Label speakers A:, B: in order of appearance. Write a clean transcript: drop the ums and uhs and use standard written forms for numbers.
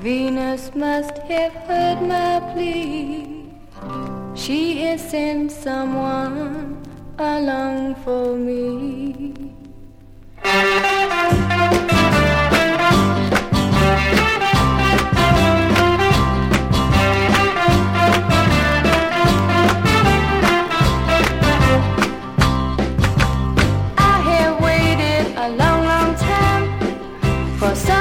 A: Venus must have heard my plea. She has sent someone along for me. I have waited a long, long time for some